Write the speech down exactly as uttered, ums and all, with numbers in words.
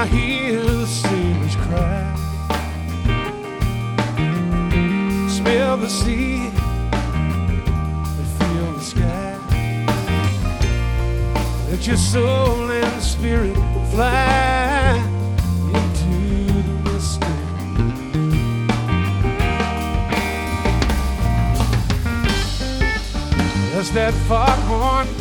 I hear the sailors cry. Smell the sea and feel the sky. Let your soul and spirit fly into the mystery. As that foghorn